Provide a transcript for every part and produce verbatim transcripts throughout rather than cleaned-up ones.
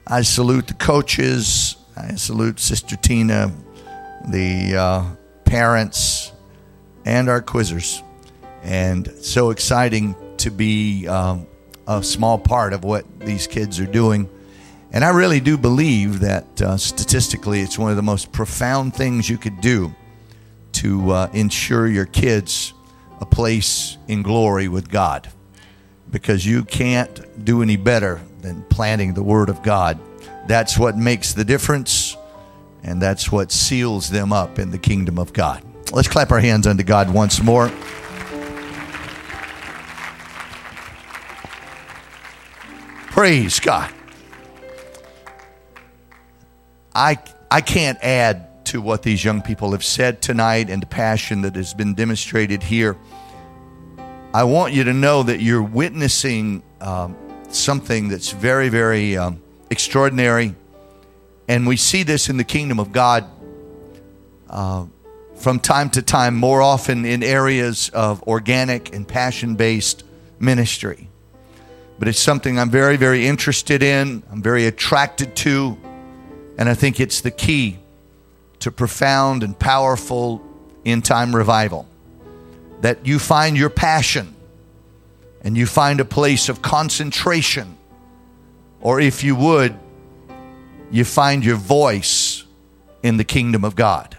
I salute the coaches. I salute Sister Tina, the uh, parents, and our quizzers. And so exciting to be um, a small part of what these kids are doing. And I really do believe that uh, statistically it's one of the most profound things you could do to uh, ensure your kids a place in glory with God. Because you can't do any better than planting the Word of God. That's what makes the difference, and that's what seals them up in the kingdom of God. Let's clap our hands unto God once more. Praise God. I I can't add to what these young people have said tonight and the passion that has been demonstrated here. I want you to know that you're witnessing um, something that's very, very um, extraordinary. And we see this in the kingdom of God uh, from time to time, more often in areas of organic and passion-based ministry. But it's something I'm very, very interested in. I'm very attracted to. And I think it's the key to profound and powerful end-time revival. That you find your passion and you find a place of concentration, or if you would, you find your voice in the kingdom of God.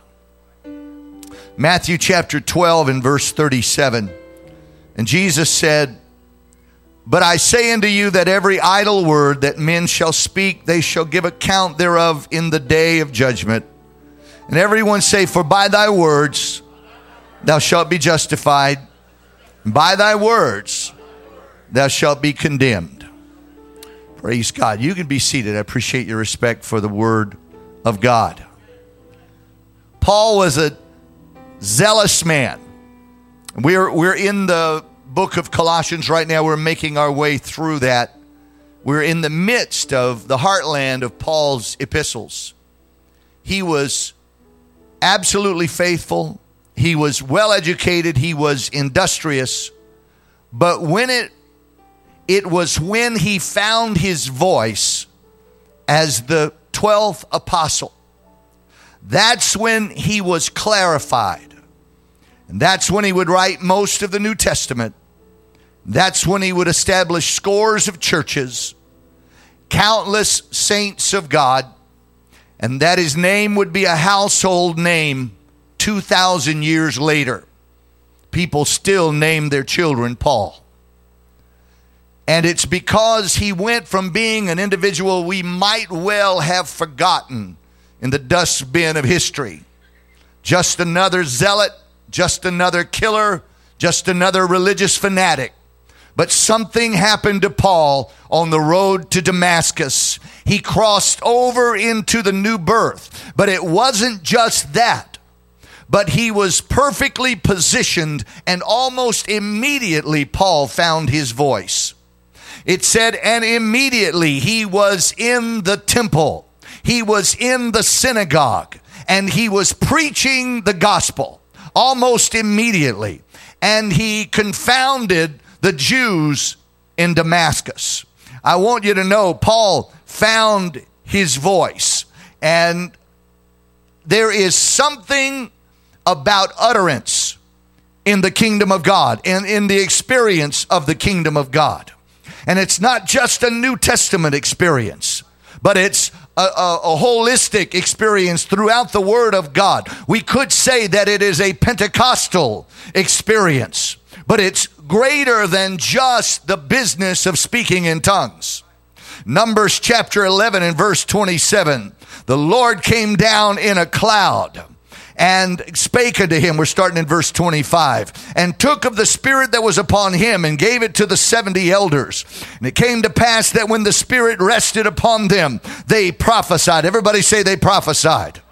Matthew chapter twelve and verse thirty-seven. And Jesus said, "But I say unto you that every idle word that men shall speak, they shall give account thereof in the day of judgment. And everyone say, for by thy words thou shalt be justified, and by thy words thou shalt be condemned." Praise God. You can be seated. I appreciate your respect for the word of God. Paul was a zealous man. We're, we're in the book of Colossians right now. We're making our way through that. We're in the midst of the heartland of Paul's epistles. He was absolutely faithful. He was well educated. He was industrious. But when it it was when he found his voice as the twelfth apostle, that's when he was clarified. And that's when he would write most of the New Testament. That's when he would establish scores of churches, countless saints of God, and that his name would be a household name two thousand years later. People still name their children Paul. And it's because he went from being an individual we might well have forgotten in the dustbin of history. Just another zealot, just another killer, just another religious fanatic. But something happened to Paul on the road to Damascus. He crossed over into the new birth. But it wasn't just that. But he was perfectly positioned, and almost immediately Paul found his voice. It said, and immediately he was in the temple. He was in the synagogue, and he was preaching the gospel almost immediately. And he confounded the Jews in Damascus. I want you to know, Paul found his voice. And there is something about utterance in the kingdom of God and in the experience of the kingdom of God. And it's not just a New Testament experience, but it's a, a, a holistic experience throughout the Word of God. We could say that it is a Pentecostal experience, but it's greater than just the business of speaking in tongues. Numbers chapter eleven and verse twenty-seven. The Lord came down in a cloud and spake unto him, we're starting in verse twenty-five, and took of the Spirit that was upon him and gave it to the seventy elders. And it came to pass that when the Spirit rested upon them, they prophesied. Everybody say they prophesied.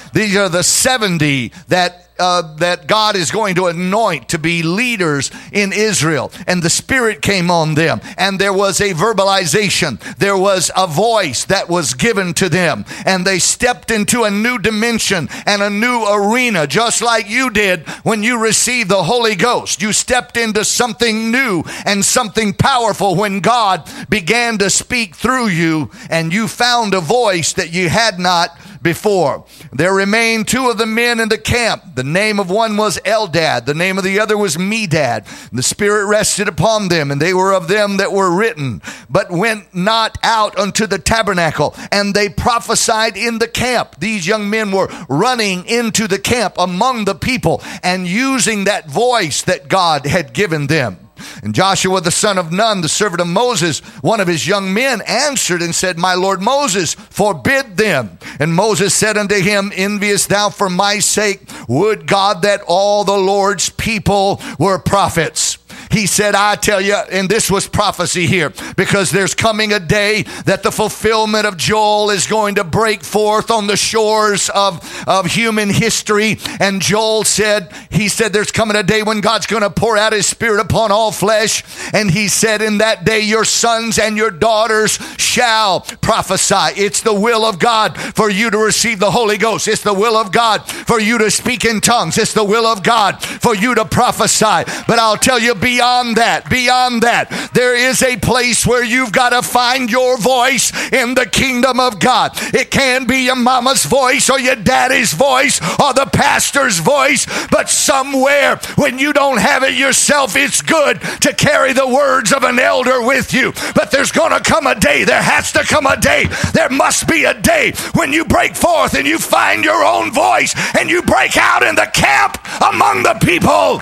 These are the seventy that Uh, that God is going to anoint to be leaders in Israel. And the Spirit came on them, and there was a verbalization. There was a voice that was given to them, and they stepped into a new dimension and a new arena, just like you did when you received the Holy Ghost. You stepped into something new and something powerful when God began to speak through you, and you found a voice that you had not before. There remained two of the men in the camp. The name of one was Eldad. The name of the other was Medad. The Spirit rested upon them, and they were of them that were written, but went not out unto the tabernacle. And they prophesied in the camp. These young men were running into the camp among the people and using that voice that God had given them. And Joshua the son of Nun, the servant of Moses, one of his young men, answered and said, My Lord Moses, forbid them. And Moses said unto him, Enviest thou for my sake? Would God that all the Lord's people were prophets. He said, I tell you, and this was prophecy here, because there's coming a day that the fulfillment of Joel is going to break forth on the shores of, of human history. And Joel said, he said, there's coming a day when God's going to pour out his Spirit upon all flesh. And he said, in that day, your sons and your daughters shall prophesy. It's the will of God for you to receive the Holy Ghost. It's the will of God for you to speak in tongues. It's the will of God for you to prophesy. But I'll tell you, beyond that, beyond that, there is a place where you've got to find your voice in the kingdom of God. It can be your mama's voice or your daddy's voice or the pastor's voice, but somewhere when you don't have it yourself, it's good to carry the words of an elder with you. But there's going to come a day, there has to come a day, there must be a day when you break forth and you find your own voice and you break out in the camp among the people.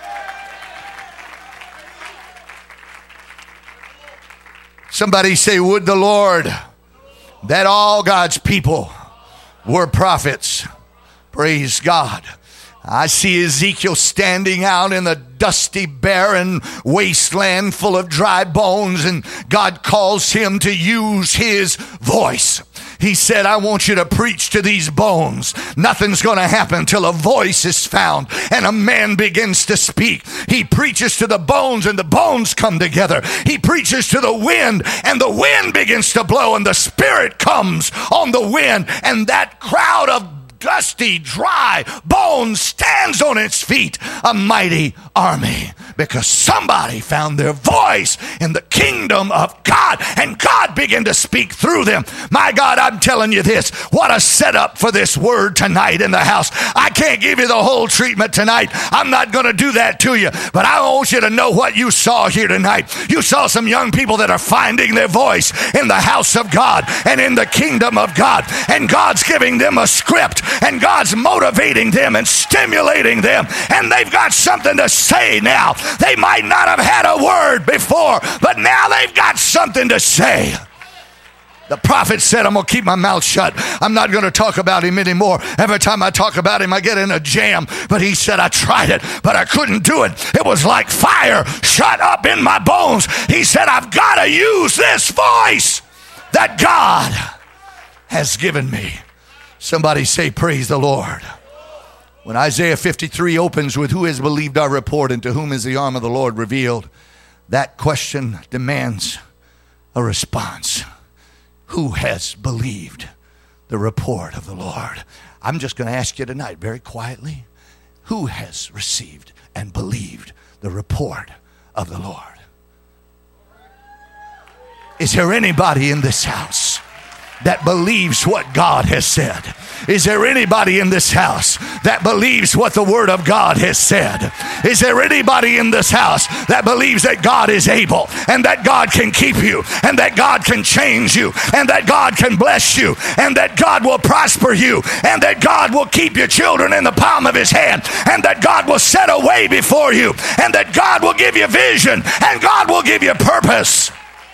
Somebody say, would the Lord that all God's people were prophets. Praise God. I see Ezekiel standing out in the dusty, barren wasteland full of dry bones, and God calls him to use his voice. He said, I want you to preach to these bones. Nothing's going to happen till a voice is found and a man begins to speak. He preaches to the bones and the bones come together. He preaches to the wind and the wind begins to blow and the Spirit comes on the wind, and that crowd of dusty, dry bones stands on its feet, a mighty army, because somebody found their voice in the kingdom of God, and God began to speak through them. My God, I'm telling you this, what a setup for this word tonight in the house. I can't give you the whole treatment tonight. I'm not going to do that to you, but I want you to know what you saw here tonight. You saw some young people that are finding their voice in the house of God and in the kingdom of God, and God's giving them a script, and God's motivating them and stimulating them, and they've got something to say now. They might not have had a word before, but now they've got something to say. The prophet said, I'm going to keep my mouth shut. I'm not going to talk about him anymore. Every time I talk about him, I get in a jam. But he said, I tried it, but I couldn't do it. It was like fire shut up in my bones. He said, I've got to use this voice that God has given me. Somebody say, praise the Lord. When Isaiah fifty-three opens with, who has believed our report and to whom is the arm of the Lord revealed? That question demands a response. Who has believed the report of the Lord? I'm just going to ask you tonight very quietly, who has received and believed the report of the Lord? Is there anybody in this house that believes what God has said? Is there anybody in this house that believes what the Word of God has said? Is there anybody in this house that believes that God is able and that God can keep you and that God can change you and that God can bless you and that God will prosper you and that God will keep your children in the palm of His hand and that God will set a way before you and that God will give you vision and God will give you purpose?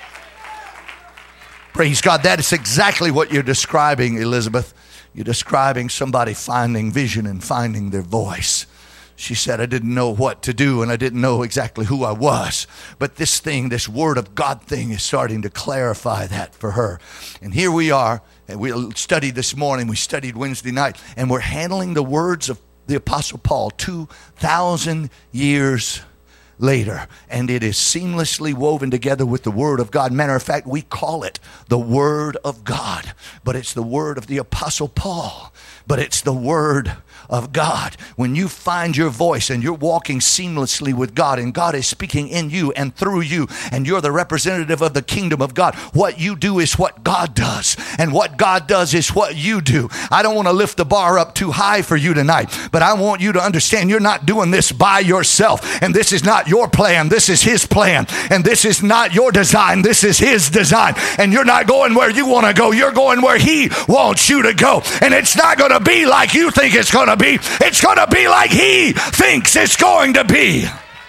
Praise God. That is exactly what you're describing, Elizabeth. You're describing somebody finding vision and finding their voice. She said, I didn't know what to do and I didn't know exactly who I was. But this thing, this Word of God thing is starting to clarify that for her. And here we are And we studied this morning, we studied Wednesday night, and we're handling the words of the Apostle Paul two thousand years later. And it is seamlessly woven together with the Word of God. Matter of fact, we call it the Word of God. But it's the word of the Apostle Paul. But it's the Word of God. When you find your voice and you're walking seamlessly with God and God is speaking in you and through you and you're the representative of the kingdom of God, what you do is what God does, and what God does is what you do. I don't want to lift the bar up too high for you tonight, but I want you to understand you're not doing this by yourself, and this is not your plan. This is His plan, and this is not your design. This is His design, and you're not going where you want to go. You're going where He wants you to go, and it's not going to be like you think it's going to be. It's going to be like He thinks it's going to be.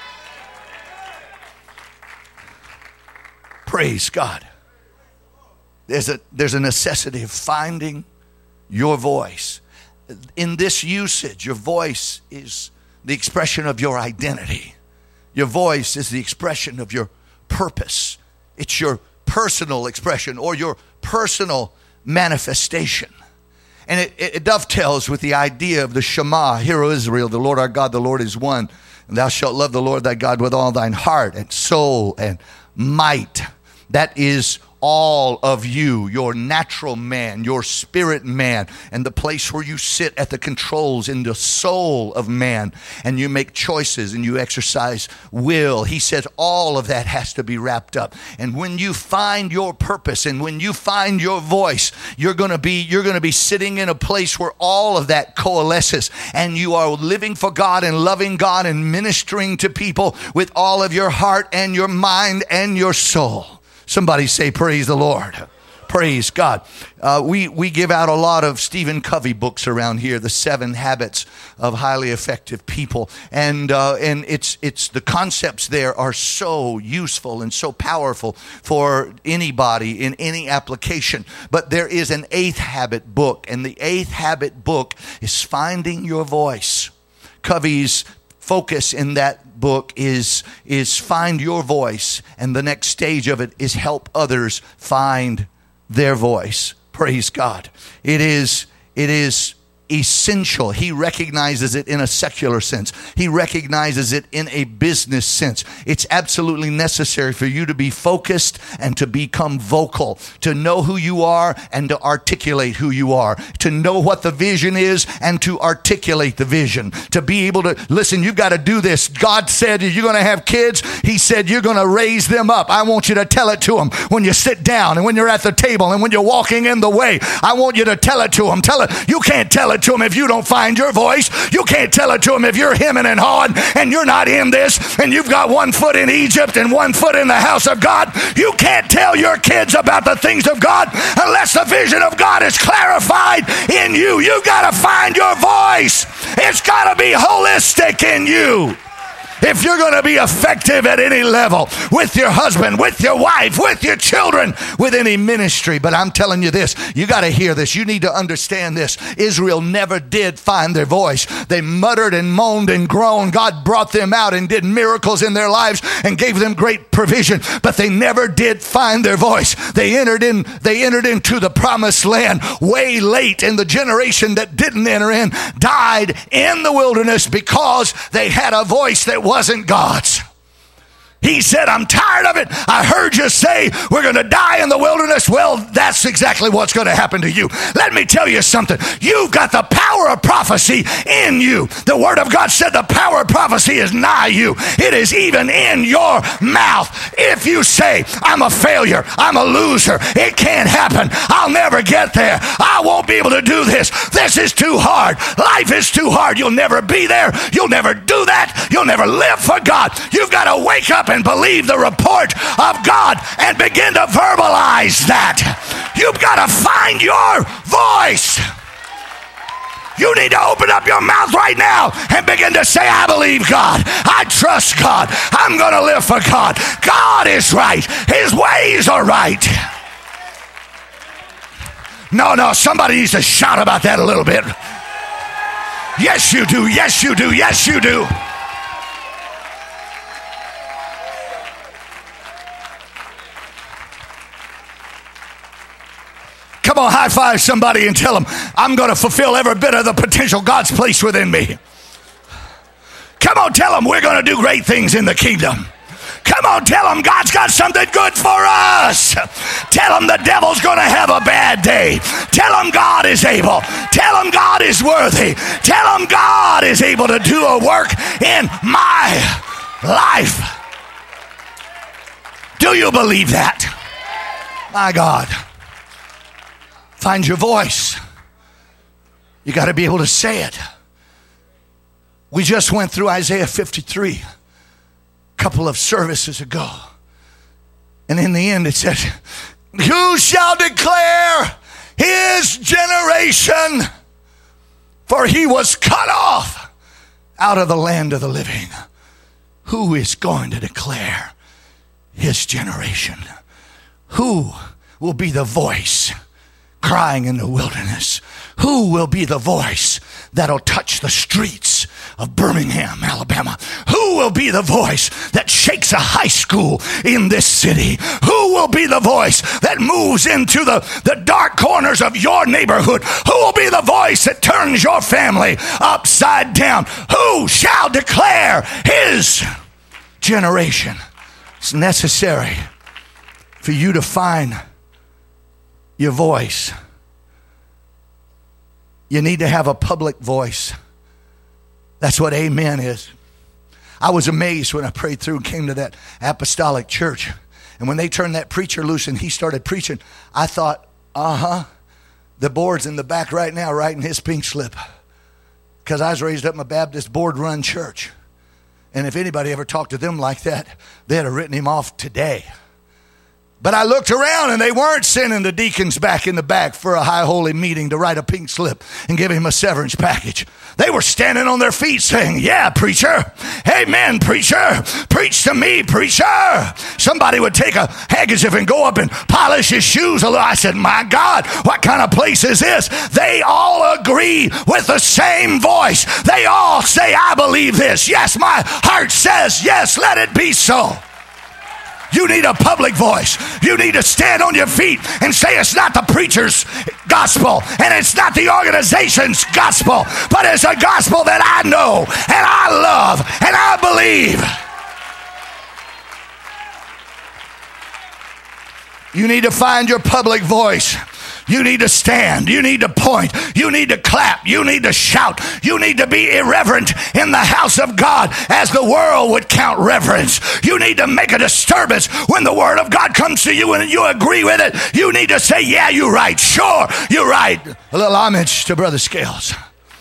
Praise God. There's a, there's a necessity of finding your voice. In this usage, your voice is the expression of your identity. Your voice is the expression of your purpose. It's your personal expression or your personal manifestation. And it, it dovetails with the idea of the Shema. Hear, O Israel, the Lord our God, the Lord is one. And thou shalt love the Lord thy God with all thine heart and soul and might. That is all of you, your natural man, your spirit man, and the place where you sit at the controls in the soul of man, and you make choices and you exercise will. He says all of that has to be wrapped up. And when you find your purpose and when you find your voice, you're going to be you're going to be sitting in a place where all of that coalesces, and you are living for God and loving God and ministering to people with all of your heart and your mind and your soul. Somebody say, praise the Lord. Praise God. Uh, we, we give out a lot of Stephen Covey books around here, The Seven Habits of Highly Effective People. And uh, and it's it's the concepts there are so useful and so powerful for anybody in any application. But there is an eighth habit book, and the eighth habit book is finding your voice. Covey's focus in that book is, is find your voice, and the next stage of it is help others find their voice. Praise God. It is, it is essential. He recognizes it in a secular sense. He recognizes it in a business sense. It's absolutely necessary for you to be focused and to become vocal, to know who you are and to articulate who you are, to know what the vision is and to articulate the vision, to be able to, listen, you've got to do this. God said you're going to have kids. He said you're going to raise them up. I want you to tell it to them when you sit down and when you're at the table and when you're walking in the way. I want you to tell it to them. Tell it. You can't tell it to them if you don't find your voice. You can't tell it to them if you're hemming and hawing and you're not in this and you've got one foot in Egypt and one foot in the house of God. You can't tell your kids about the things of God unless the vision of God is clarified in you. You've got to find your voice. It's got to be holistic in you. If you're going to be effective at any level, with your husband, with your wife, with your children, with any ministry. But I'm telling you this, you got to hear this. You need to understand this. Israel never did find their voice. They muttered and moaned and groaned. God brought them out and did miracles in their lives and gave them great provision. But they never did find their voice. They entered in, they entered into the promised land way late, and the generation that didn't enter in died in the wilderness because they had a voice that wasn't God's. He said, I'm tired of it. I heard you say we're going to die in the wilderness. Well, that's exactly what's going to happen to you. Let me tell you something. You've got the power of prophecy in you. The Word of God said the power of prophecy is nigh you. It is even in your mouth. If you say, I'm a failure, I'm a loser, it can't happen, I'll never get there, I won't be able to do this, this is too hard, life is too hard, you'll never be there, you'll never do that, you'll never live for God. You've got to wake up and believe the report of God and begin to verbalize that. You've got to find your voice. You need to open up your mouth right now and begin to say, I believe God. I trust God. I'm going to live for God. God is right. His ways are right. No, no, somebody needs to shout about that a little bit. Yes, you do. Yes, you do. Yes, you do. Come on, high five somebody and tell them, I'm going to fulfill every bit of the potential God's placed within me. Come on, tell them we're going to do great things in the kingdom. Come on, tell them God's got something good for us. Tell them the devil's going to have a bad day. Tell them God is able. Tell them God is worthy. Tell them God is able to do a work in my life. Do you believe that? My God. Find your voice. You got to be able to say it. We just went through Isaiah fifty-three a couple of services ago. And in the end it said, who shall declare his generation? For he was cut off out of the land of the living. Who is going to declare his generation? Who will be the voice crying in the wilderness? Who will be the voice that'll touch the streets of Birmingham, Alabama? Who will be the voice that shakes a high school in this city? Who will be the voice that moves into the, the dark corners of your neighborhood? Who will be the voice that turns your family upside down? Who shall declare his generation? It's necessary for you to find your voice. You need to have a public voice. That's what amen is. I was amazed when I prayed through and came to that apostolic church. And when they turned that preacher loose and he started preaching, I thought, uh-huh, the board's in the back right now writing his pink slip. Because I was raised up in a Baptist board-run church. And if anybody ever talked to them like that, they'd have written him off today. But I looked around and they weren't sending the deacons back in the back for a high holy meeting to write a pink slip and give him a severance package. They were standing on their feet saying, yeah, preacher. Amen, preacher. Preach to me, preacher. Somebody would take a handkerchief and go up and polish his shoes a little. I said, my God, what kind of place is this? They all agree with the same voice. They all say, I believe this. Yes, my heart says, yes, let it be so. You need a public voice. You need to stand on your feet and say it's not the preacher's gospel and it's not the organization's gospel, but it's a gospel that I know and I love and I believe. You need to find your public voice. You need to stand. You need to point. You need to clap. You need to shout. You need to be irreverent in the house of God as the world would count reverence. You need to make a disturbance when the word of God comes to you and you agree with it. You need to say, yeah, you're right. Sure, you're right. A little homage to Brother Scales.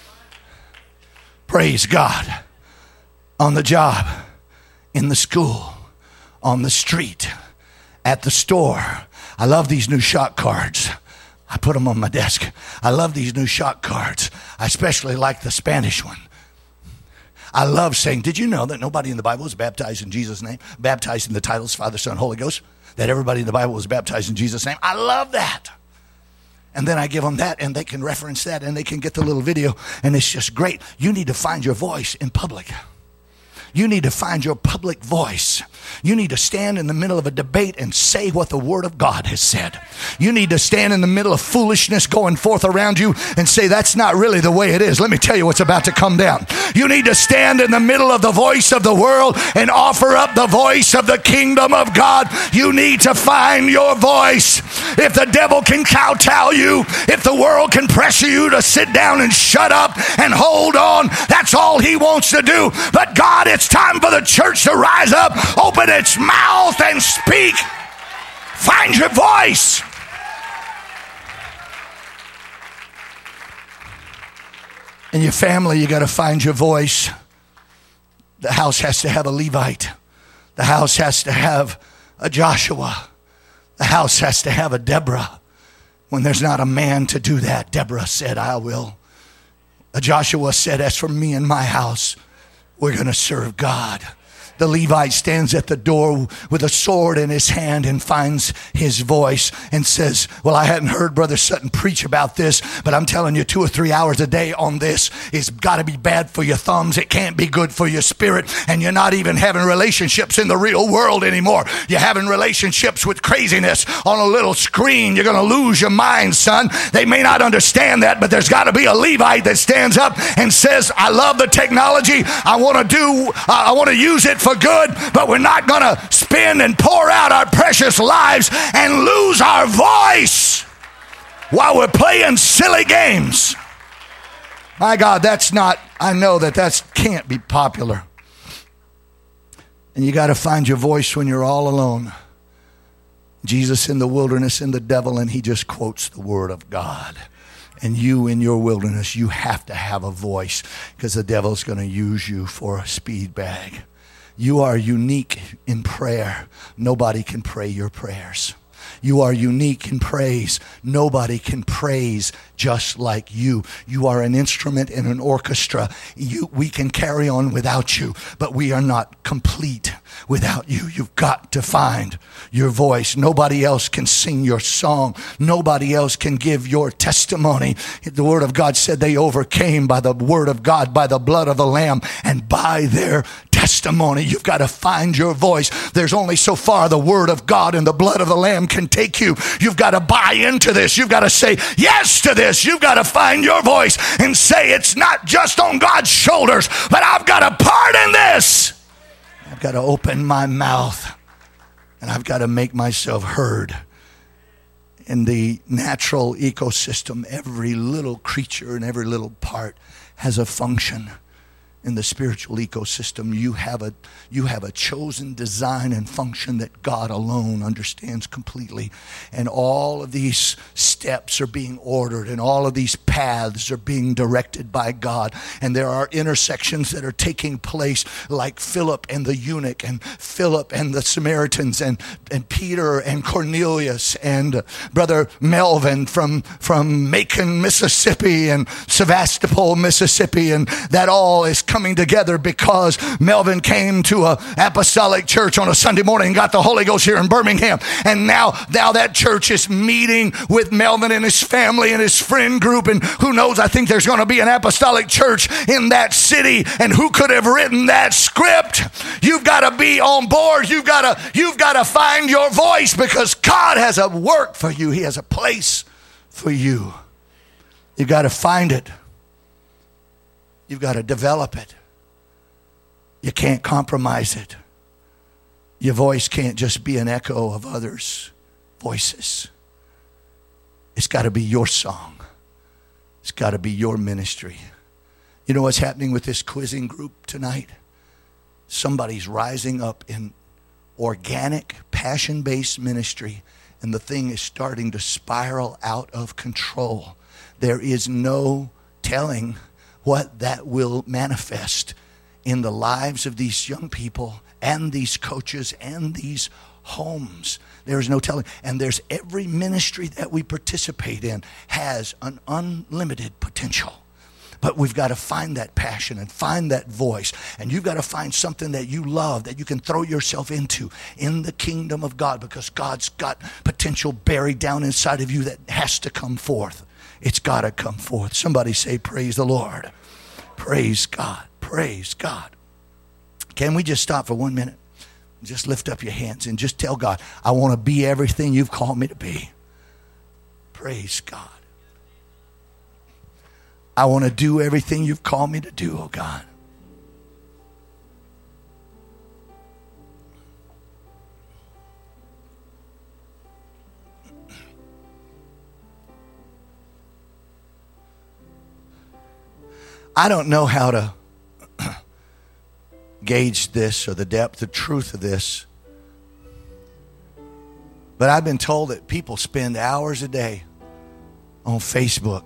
Praise God. On the job, in the school, on the street, at the store. I love these new shot cards. I put them on my desk. I love these new shot cards. I especially like the Spanish one. I love saying, did you know that nobody in the Bible was baptized in Jesus' name? Baptized in the titles Father, Son, Holy Ghost? That everybody in the Bible was baptized in Jesus' name? I love that. And then I give them that and they can reference that and they can get the little video and it's just great. You need to find your voice in public. You need to find your public voice. You need to stand in the middle of a debate and say what the Word of God has said. You need to stand in the middle of foolishness going forth around you and say, that's not really the way it is. Let me tell you what's about to come down. You need to stand in the middle of the voice of the world and offer up the voice of the kingdom of God. You need to find your voice. If the devil can kowtow you, if the world can pressure you to sit down and shut up and hold on, that's all he wants to do. But God, it's time for the church to rise up, open its mouth and speak. Find your voice. In your family, you got to find your voice. The house has to have a Levite. The house has to have a Joshua. The house has to have a Deborah. When there's not a man to do that, Deborah said, I will. A Joshua said, as for me and my house, we're going to serve God. The Levite stands at the door with a sword in his hand and finds his voice and says, well, I hadn't heard Brother Sutton preach about this, but I'm telling you, two or three hours a day on this is got to be bad for your thumbs. It can't be good for your spirit. And you're not even having relationships in the real world anymore. You're having relationships with craziness on a little screen. You're going to lose your mind, son. They may not understand that, but there's got to be a Levite that stands up and says, I love the technology. I want to do, uh, I want to use it for good, but we're not going to spend and pour out our precious lives and lose our voice while we're playing silly games. My God, that's not, I know that that can't be popular. And you got to find your voice when you're all alone. Jesus in the wilderness and the devil, and he just quotes the word of God. And you in your wilderness, you have to have a voice because the devil's going to use you for a speed bag. You are unique in prayer. Nobody can pray your prayers. You are unique in praise. Nobody can praise just like you. You are an instrument in an orchestra. You, we can carry on without you, but we are not complete without you. You've got to find your voice. Nobody else can sing your song. Nobody else can give your testimony. The word of God said they overcame by the word of God, by the blood of the Lamb, and by their testimony. You've got to find your voice. There's only so far the word of God and the blood of the Lamb can take you. You've got to buy into this. You've got to say yes to this. You've got to find your voice and say it's not just on God's shoulders, but I've got a part in this. I've got to open my mouth and I've got to make myself heard. In the natural ecosystem, every little creature and every little part has a function. In the spiritual ecosystem, you have a you have a chosen design and function that God alone understands completely. And all of these steps are being ordered and all of these paths are being directed by God. And there are intersections that are taking place like Philip and the eunuch and Philip and the Samaritans and, and Peter and Cornelius and Brother Melvin from, from Macon, Mississippi and Sevastopol, Mississippi. And that all is coming together because Melvin came to a apostolic church on a Sunday morning and got the Holy Ghost here in Birmingham. And now, now that church is meeting with Melvin and his family and his friend group. And who knows, I think there's going to be an apostolic church in that city. And who could have written that script? You've got to be on board. You've got to, you've got to find your voice because God has a work for you. He has a place for you. You've got to find it. You've got to develop it. You can't compromise it. Your voice can't just be an echo of others' voices. It's got to be your song. It's got to be your ministry. You know what's happening with this quizzing group tonight? Somebody's rising up in organic, passion-based ministry, and the thing is starting to spiral out of control. There is no telling what that will manifest in the lives of these young people and these coaches and these homes. There is no telling. And there's every ministry that we participate in has an unlimited potential. But we've got to find that passion and find that voice. And you've got to find something that you love that you can throw yourself into in the kingdom of God, because God's got potential buried down inside of you that has to come forth. It's got to come forth. Somebody say, praise the Lord. Praise God. Praise God. Can we just stop for one minute? Just lift up your hands and just tell God, I want to be everything you've called me to be. Praise God. I want to do everything you've called me to do, oh God. I don't know how to gauge this or the depth, the truth of this. But I've been told that people spend hours a day on Facebook.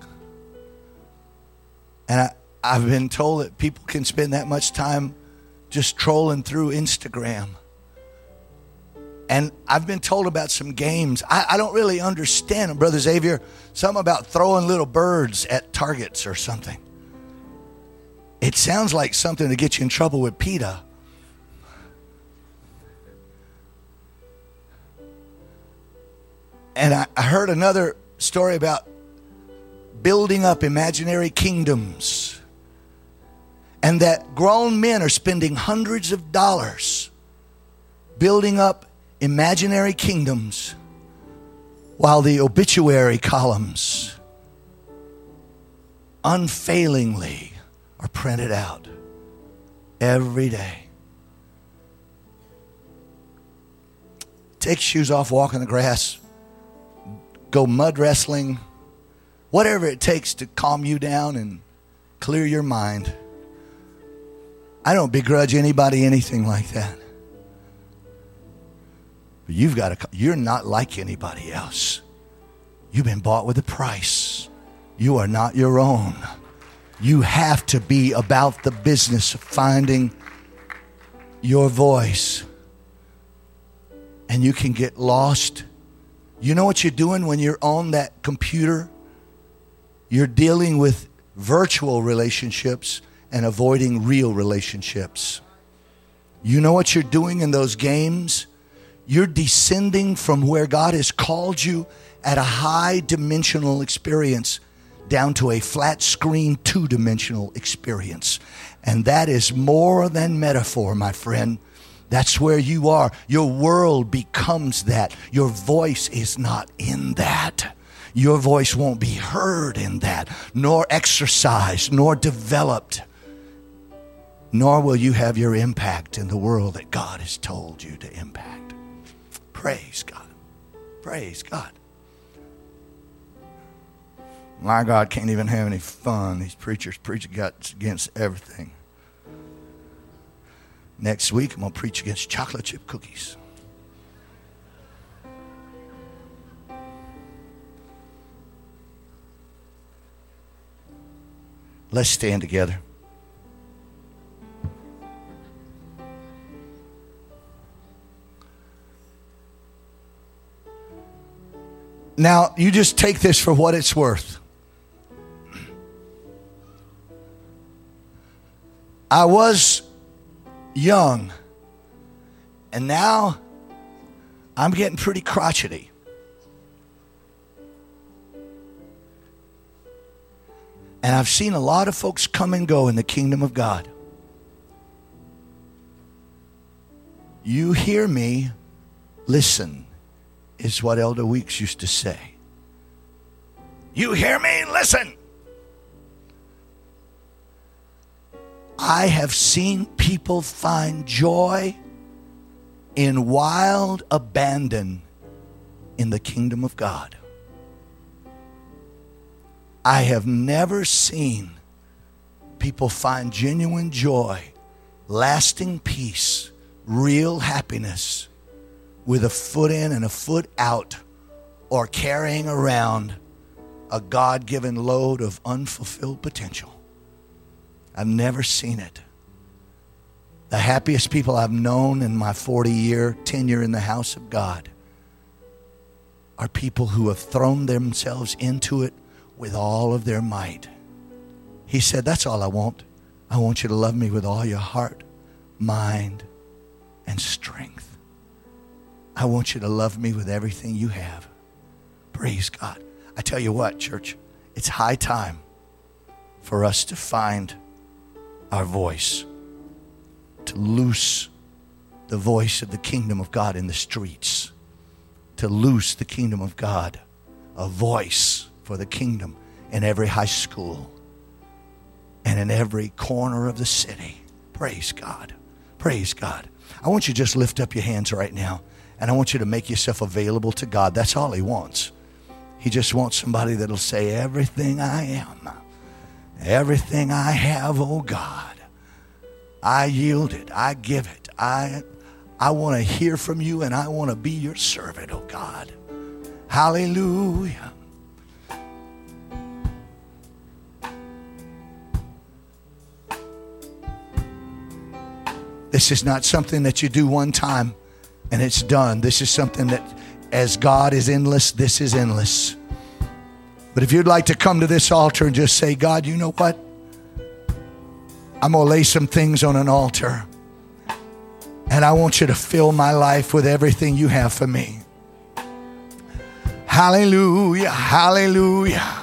And I, I've been told that people can spend that much time just trolling through Instagram. And I've been told about some games. I, I don't really understand them, Brother Xavier. Something about throwing little birds at targets or something. It sounds like something to get you in trouble with PETA. And I, I heard another story about building up imaginary kingdoms. And that grown men are spending hundreds of dollars building up imaginary kingdoms while the obituary columns unfailingly are printed out every day. Take shoes off, walk in the grass, go mud wrestling, whatever it takes to calm you down and clear your mind. I don't begrudge anybody anything like that. But you've got to, you're not like anybody else. You've been bought with a price. You are not your own. You have to be about the business of finding your voice. And you can get lost. You know what you're doing when you're on that computer? You're dealing with virtual relationships and avoiding real relationships. You know what you're doing in those games? You're descending from where God has called you at a high dimensional experience down to a flat screen two-dimensional experience. And that is more than metaphor, my friend. That's where you are. Your world becomes that. Your voice is not in that. Your voice won't be heard in that, nor exercised, nor developed. Nor will you have your impact in the world that God has told you to impact. Praise God. Praise God. My God can't even have any fun. These preachers preach against everything. Next week, I'm going to preach against chocolate chip cookies. Let's stand together. Now, you just take this for what it's worth. I was young, and now I'm getting pretty crotchety. And I've seen a lot of folks come and go in the kingdom of God. You hear me, listen, is what Elder Weeks used to say. You hear me, listen. I have seen people find joy in wild abandon in the kingdom of God. I have never seen people find genuine joy, lasting peace, real happiness with a foot in and a foot out, or carrying around a God-given load of unfulfilled potential. I've never seen it. The happiest people I've known in my forty-year tenure in the house of God are people who have thrown themselves into it with all of their might. He said, that's all I want. I want you to love me with all your heart, mind, and strength. I want you to love me with everything you have. Praise God. I tell you what, church, it's high time for us to find our voice, to loose the voice of the kingdom of God in the streets, to loose the kingdom of God, a voice for the kingdom in every high school and in every corner of the city. Praise God. Praise God. I want you to just lift up your hands right now, and I want you to make yourself available to God. That's all he wants. He just wants somebody that'll say, everything I am, everything I have, oh God, I yield it. I give it. I, I want to hear from you, and I want to be your servant, oh God. Hallelujah. This is not something that you do one time and it's done. This is something that, as God is endless, this is endless. But if you'd like to come to this altar and just say, God, you know what? I'm going to lay some things on an altar, and I want you to fill my life with everything you have for me. Hallelujah. Hallelujah.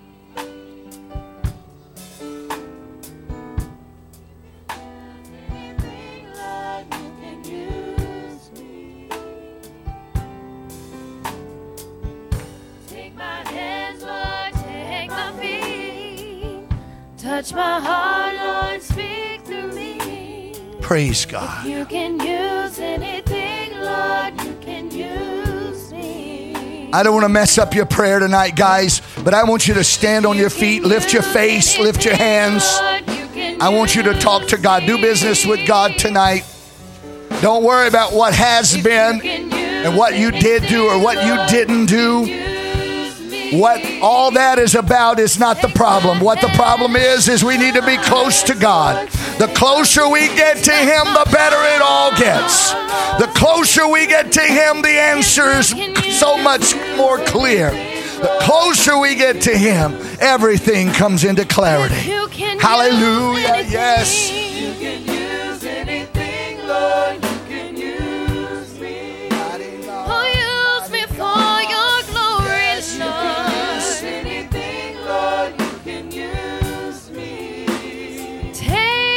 Touch my heart, Lord, speak through me. Praise God. If you can use anything, Lord, you can use me. I don't want to mess up your prayer tonight, guys, but I want you to stand on your feet, lift your face, lift your hands. I want you to talk to God. Do business with God tonight. Don't worry about what has been and what you did do or what you didn't do. What all that is about is not the problem. What the problem is, is we need to be close to God. The closer we get to Him, the better it all gets. The closer we get to Him, the answer is so much more clear. The closer we get to Him, everything comes into clarity. Hallelujah, yes. You can use anything, Lord.